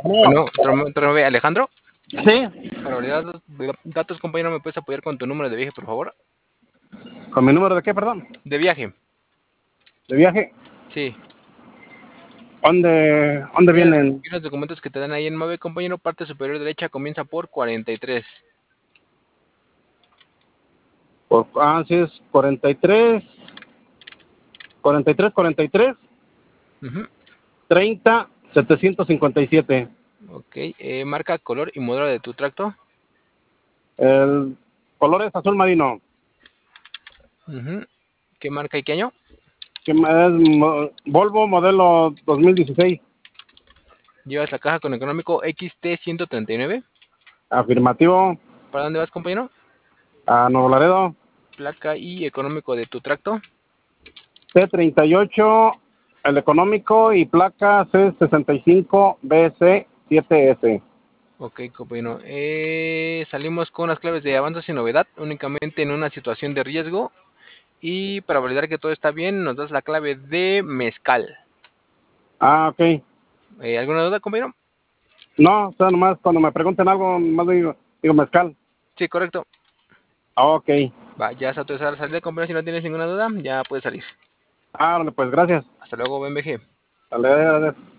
Bueno, otro nombre, Alejandro. Sí, Para validar datos, compañero, ¿me puedes apoyar con tu número de viaje, por favor? ¿con mi número de qué, perdón? De viaje, ¿De viaje? sí. ¿Dónde Mira, vienen? los documentos que te dan ahí en MAVE, compañero, parte superior derecha comienza por 43. Sí, es 43, 43, 43, Ujú. 30, 757. Ok, marca, color y modelo de tu tracto. El color es azul marino. Ujú. ¿Qué marca y qué año? Que es Volvo modelo 2016. Llevas la caja con económico XT139. Afirmativo. ¿Para dónde vas, compañero? A Nuevo Laredo. Placa y económico de tu tracto. C38, el económico, y placa C65BC7S. Ok, compañero. Salimos con las claves de avanza sin novedad, únicamente en una situación de riesgo. Y para validar que todo está bien, nos das la clave de mezcal. Ok. ¿Alguna duda, compañero? No, o sea, nomás cuando me pregunten algo, nomás digo mezcal. Sí, correcto. Ok. Va, ya está autorizada la salida, compañero. Si no tienes ninguna duda, ya puedes salir. Bueno, pues gracias. Hasta luego, BMG. Dale, dale, dale.